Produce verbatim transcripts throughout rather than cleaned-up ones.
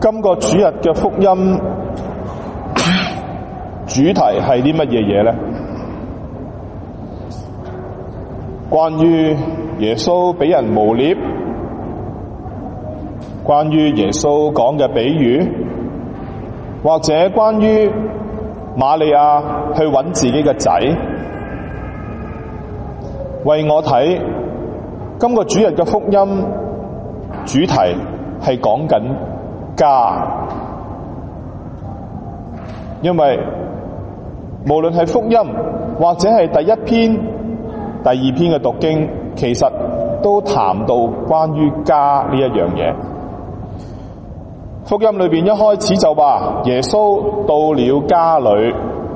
今個主日嘅福音主題係啲乜嘢嘢呢？關於耶穌俾人誣衊，關於耶穌講嘅比喻，或者關於瑪利亞去揾自己嘅仔。為我睇今個主日嘅福音主題係講緊家，因為無論係福音或者係第一篇、第二篇嘅讀經，其實都談到關於家呢一樣嘢。福音裏邊一開始就話耶穌到了家裏。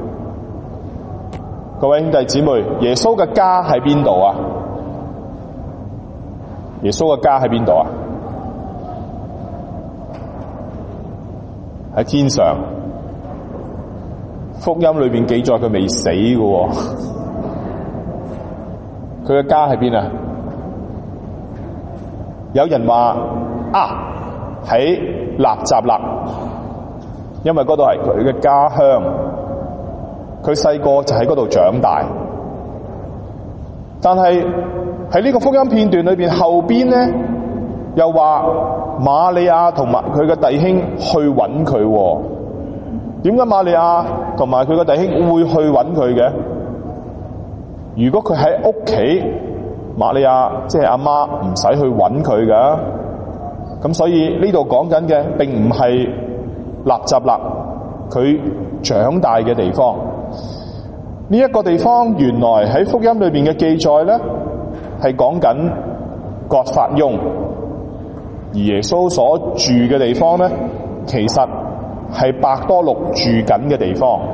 各位兄弟姊妹，耶穌嘅家喺邊度啊？耶穌嘅家喺邊度啊？喺天上。福音裏邊記載佢未死嘅喎，佢嘅家喺邊啊？有人話啊，喺納匝肋，因為嗰度係佢嘅家鄉，佢細個就喺嗰度長大。但係喺呢個福音片段裏邊後邊咧，又話瑪利亞同埋佢嘅弟兄去揾佢喎。點解瑪利亞同埋佢嘅弟兄會去揾佢嘅？如果佢喺屋企，瑪利亞即係阿媽唔使去揾佢噶。咁所以呢度講緊嘅並唔係納匝肋，佢長大嘅地方。呢一個地方原來喺福音裏邊嘅記載咧，係講緊葛法翁，而耶穌所住嘅地方咧，其實係伯多祿住緊嘅地方。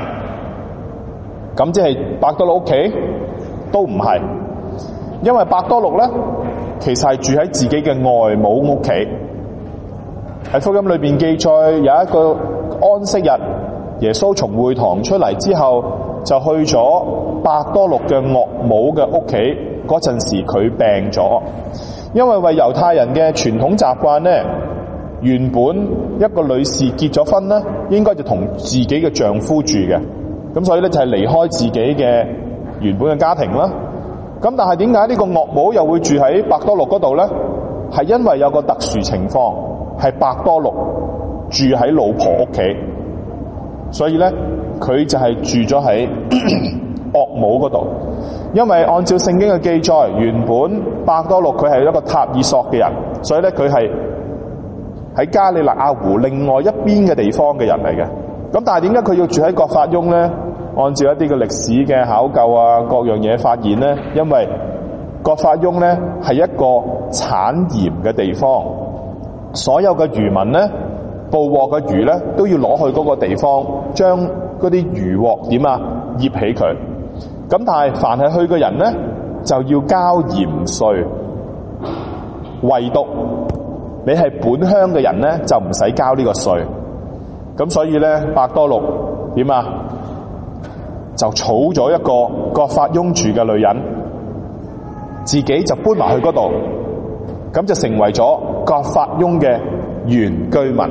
咁即係伯多祿屋企都唔係，因為伯多祿咧其實係住喺自己嘅外母屋企。喺福音裏邊記載有一個安息日，耶穌從會堂出嚟之後，就去咗伯多祿嘅岳母嘅屋企。嗰陣時佢病咗，因為為猶太人嘅傳統習慣咧，原本一個女士結咗婚咧，應該就同自己嘅丈夫住嘅，咁所以咧就係離開自己嘅原本嘅家庭啦。咁但係點解呢個岳母又會住喺伯多祿嗰度咧？係因為有個特殊情況，係伯多祿住喺老婆屋企，所以咧佢就係住咗喺岳母嗰度。因為按照聖經嘅記載，原本伯多祿佢係一個塔爾索嘅人，所以咧佢係喺加里肋亞湖另外一邊嘅地方嘅人嚟嘅。咁但係點解佢要住喺葛法翁咧？按照一啲嘅歷史嘅考究啊，各樣嘢發現咧，因為葛法翁咧係一個產鹽嘅地方，所有嘅漁民咧捕獲嘅魚咧都要攞去嗰個地方，將嗰啲漁獲點啊醃起佢。咁但係凡係去嘅人咧就要交鹽稅，唯獨你係本鄉嘅人咧就唔使交呢個稅。咁所以咧伯多祿點啊就儲咗一個葛法翁住嘅女人，自己就搬埋去嗰度，咁就成為咗葛法翁嘅原居民。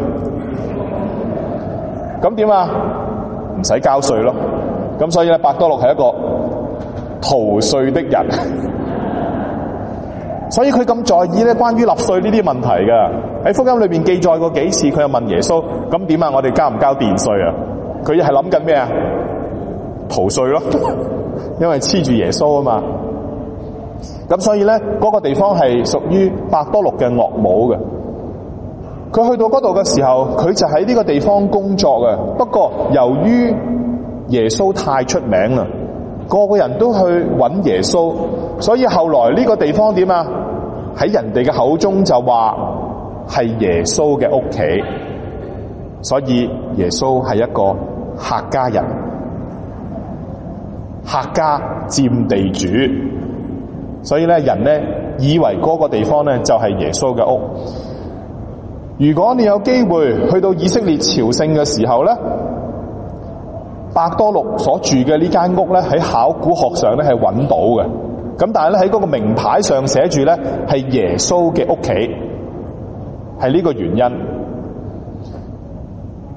咁點啊唔使交稅咯。咁所以咧伯多祿係一個逃稅的人，所以佢咁在意咧關於納稅呢啲問題嘅。喺福音裏邊記載過幾次，佢又問耶穌：咁點啊？我哋交唔交電稅啊？佢係諗緊咩啊？逃稅咯，因為黐住耶穌啊嘛。咁所以咧嗰、那個地方係屬於伯多祿嘅岳母嘅。佢去到嗰度嘅時候，佢就喺呢個地方工作嘅。不過由於耶穌太出名啦，個個人都去揾耶穌，所以後來呢個地方點啊？喺人哋嘅口中就話係耶穌嘅屋企，所以耶穌係一個客家人，客家佔地主，所以咧人咧以為嗰個地方咧就係耶穌嘅屋。如果你有機會去到以色列朝聖嘅時候咧，伯多祿所住嘅呢間屋咧喺考古學上咧係揾到嘅。咁但係咧喺嗰個名牌上寫住咧係耶穌嘅屋企，係呢個原因。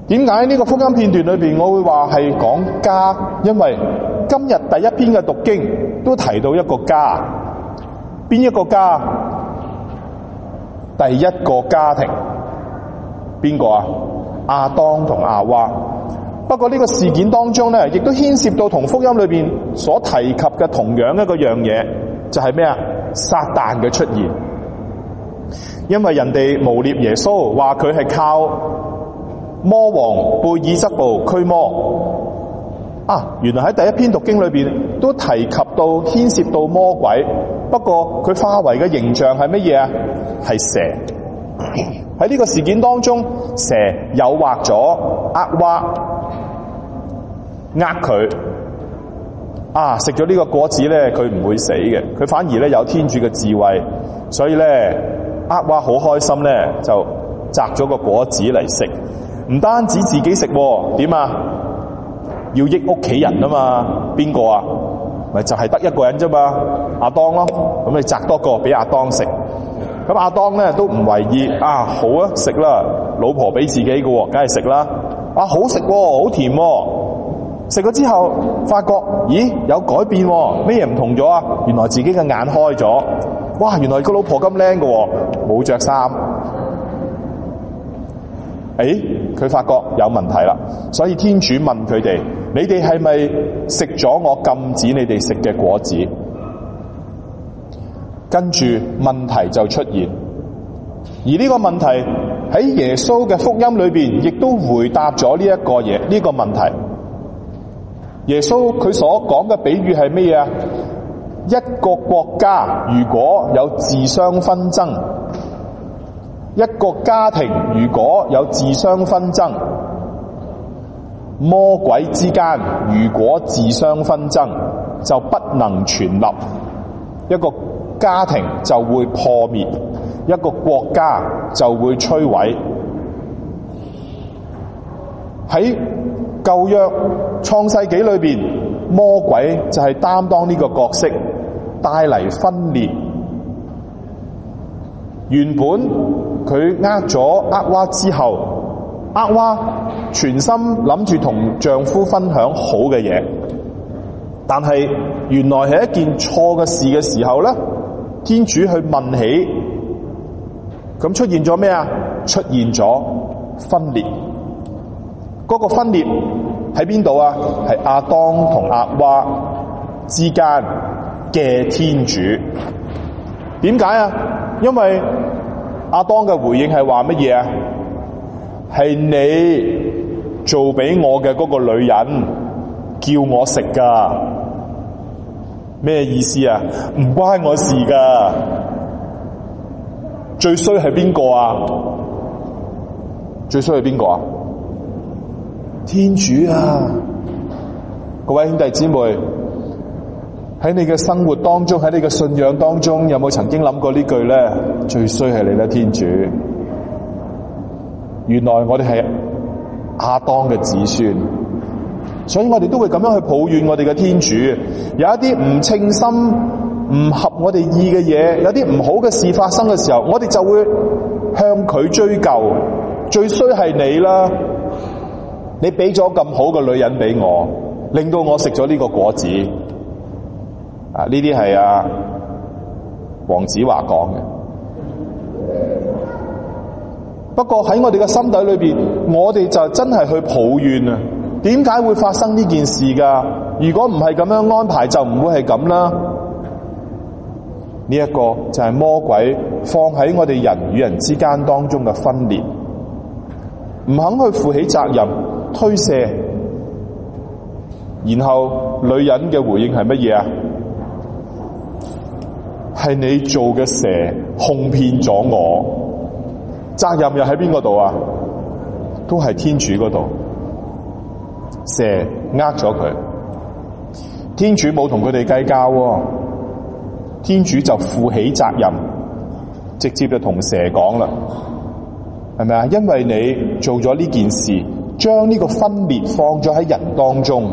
點解呢個福音片段裏邊我會話係講家？因為今日第一篇嘅讀經都提到一個家，邊一個家？第一個家庭，邊個啊？亞當同夏娃。不過呢個事件當中咧，亦都牽涉到同福音裏邊所提及嘅同樣一個樣嘢，就係咩啊？撒旦嘅出現。因為人哋誣衊耶穌，話佢係靠魔王貝爾則步驅魔。啊，原來喺第一篇讀經裏邊都提及到牽涉到魔鬼，不過佢化為嘅形象係乜嘢啊？係蛇。喺呢個事件當中，蛇誘惑咗厄娃，呃佢啊，食咗呢個果子咧，佢唔會死嘅，佢反而咧有天主嘅智慧，所以咧厄娃好開心咧，就摘咗個果子嚟食，唔單止自己食，點啊？要益屋企人啊嘛，邊個啊？咪就係得一個人啫嘛，亞當咯。咁你摘多個俾亞當食，咁亞當咧都唔為意啊，好啊，食啦，老婆俾自己嘅，梗係食啦。啊，好食喎，好甜喎。食咗之後發覺，咦，有改變喎，咩嘢唔同咗啊？原來自己嘅眼開咗，哇，原來個老婆咁靚嘅，冇着衫。誒，佢發覺有問題啦，所以天主問佢哋：你哋係咪食咗我禁止你哋食嘅果子？跟住問題就出現，而呢個問題喺耶穌嘅福音裏邊，亦都回答咗呢一個嘢，呢個問題。耶穌佢所講嘅比喻係咩啊？一個國家如果有自相紛爭，一個家庭如果有自相紛爭，魔鬼之間如果自相紛爭，就不能存立，一個家庭就會破滅，一個國家就會摧毀。喺舊約創世紀裏邊，魔鬼就係擔當呢個角色，帶嚟分裂。原本佢呃咗厄娃之後，厄娃全心諗住同丈夫分享好嘅嘢，但係原來係一件錯嘅事嘅時候咧，天主去問起，咁出現咗咩啊？出現咗分裂。嗰個分裂喺邊度啊？係亞當同厄娃之間嘅天主。點解啊？因為亞當嘅回應係話乜嘢啊？係你做俾我嘅嗰個女人叫我食噶。咩意思啊？唔關我事噶。最衰係邊個啊？最衰係邊個啊？天主啊！各位兄弟姊妹，喺你嘅生活當中，喺你嘅信仰當中，有冇曾經諗過呢句咧？最衰係你啦，天主！原來我哋係亞當嘅子孫，所以我哋都會咁樣去抱怨我哋嘅天主。有一啲唔稱心、唔合我哋意嘅嘢，有啲唔好嘅事發生嘅時候，我哋就會向佢追究。最衰係你啦！你俾咗咁好嘅女人俾我，令到我食咗呢個果子。啊，呢啲係啊黃子華講嘅。不過喺我哋嘅心底裏邊，我哋就真係去抱怨啊！點解會發生呢件事噶？如果唔係咁樣安排，就唔會係咁啦。呢一個就係魔鬼放喺我哋人與人之間當中嘅分裂，唔肯去負起責任，推卸。然後女人嘅回應係乜嘢啊？係你做嘅蛇哄騙咗我，責任又喺邊個度啊？都係天主嗰度。蛇呃咗佢，天主冇同佢哋計較喎，天主就負起責任，直接就同蛇講啦，係咪啊？因為你做咗呢件事，將呢個分裂放咗喺人當中，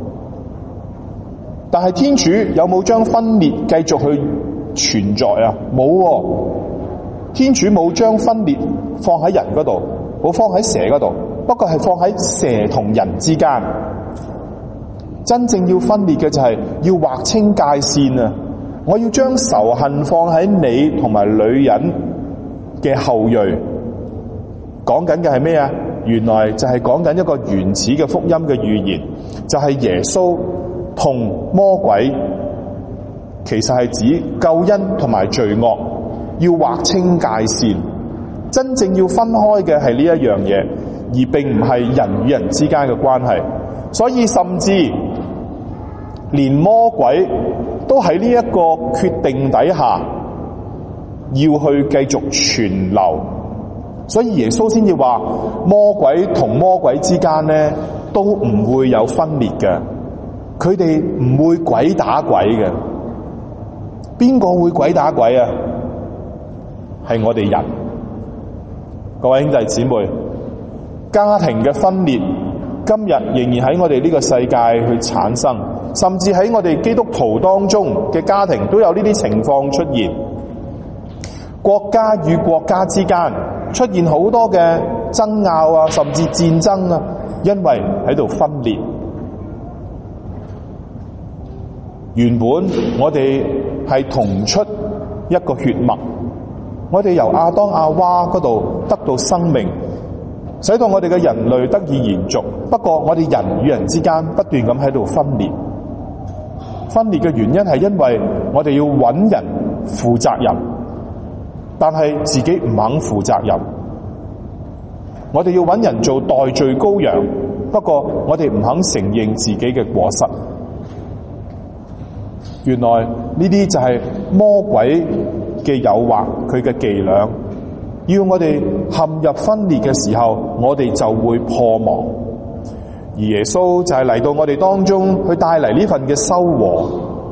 但係天主有冇將分裂繼續去存在啊？冇喎，天主冇將分裂放喺人嗰度，冇放喺蛇嗰度， 不過係放喺蛇同人之間。真正要分裂嘅就係要劃清界線啊！我要將仇恨放喺你同埋女人嘅後裔。講緊嘅係咩啊？原來就係講緊一個原始嘅福音嘅預言，就係耶穌同魔鬼，其實係指救恩同埋罪惡，要劃清界線。真正要分開嘅係呢一樣嘢，而並唔係人與人之間嘅關係。所以甚至連魔鬼都喺呢一個決定底下，要去繼續存留。所以耶穌先至話魔鬼同魔鬼之間咧都唔會有分裂嘅，佢哋唔會鬼打鬼嘅。邊個會鬼打鬼啊？係我哋人。各位兄弟姊妹，家庭嘅分裂今日仍然喺我哋呢個世界去產生，甚至喺我哋基督徒當中嘅家庭都有呢啲情況出現。國家與國家之間出現好多嘅爭拗啊，甚至戰爭啊，因為喺度分裂。原本我哋係同出一個血脈，我哋由亞當亞娃嗰度得到生命，使到我哋嘅人類得以延續。不過我哋人與人之間不斷咁喺度分裂，分裂嘅原因係因為我哋要揾人負責任，但係自己唔肯負責任。我哋要揾人做代罪羔羊，不過我哋唔肯承認自己嘅過失。原來呢啲就係魔鬼嘅誘惑，佢嘅伎倆，要我哋陷入分裂嘅時候，我哋就會破亡。而耶穌就係嚟到我哋當中，去帶嚟呢份嘅修和。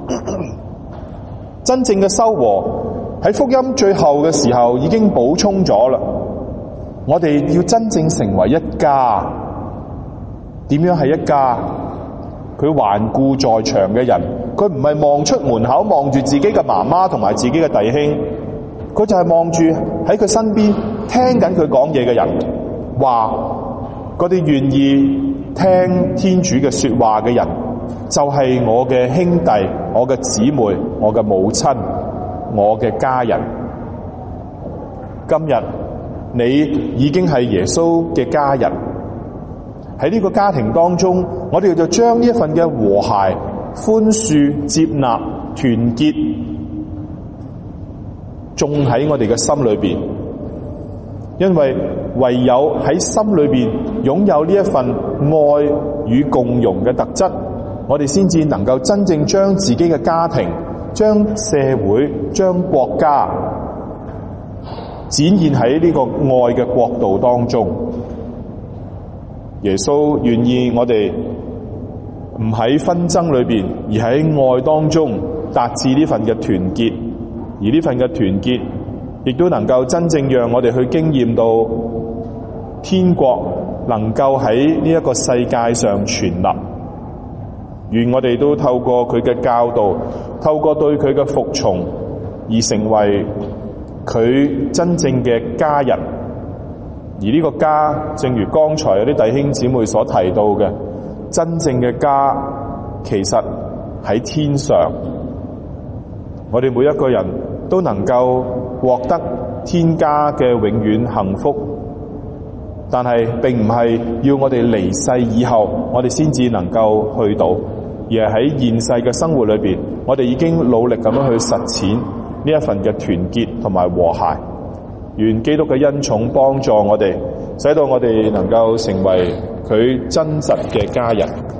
真正嘅修和喺福音最後嘅時候已經補充咗啦。我哋要真正成為一家。點樣係一家？佢環顧在場嘅人，佢唔係望出門口望住自己嘅媽媽同埋自己嘅弟兄，佢就係望住喺佢身邊聽緊佢講嘢嘅人，話嗰啲願意聽天主嘅說話嘅人，就係我嘅兄弟、我嘅姊妹、我嘅母親、我嘅家人。今日你已經係耶穌嘅家人。喺呢個家庭當中，我哋就將呢一份嘅和諧、寬恕、接納、團結種喺我哋嘅心裏邊。因為唯有喺心裏邊擁有呢一份愛與共融嘅特質，我哋先至能夠真正將自己嘅家庭、將社會、將國家展現喺呢個愛嘅國度當中。耶穌願意我哋唔喺紛爭裏邊，而喺愛當中達至呢份嘅團結，而呢份嘅團結亦都能夠真正讓我哋去經驗到天國能夠喺呢一個世界上存立。願我哋都透過佢嘅教導，透過對佢嘅服從，而成為佢真正嘅家人。而呢個家，正如剛才有啲弟兄姊妹所提到嘅，真正嘅家其實喺天上。我哋每一個人都能夠獲得天家嘅永遠幸福，但係並唔係要我哋離世以後我哋先至能夠去到，而係喺現世嘅生活裏邊，我哋已經努力咁樣去實踐呢一份嘅團結同埋和諧。願基督嘅恩寵幫助我哋，使到我哋能夠成為佢真實嘅家人。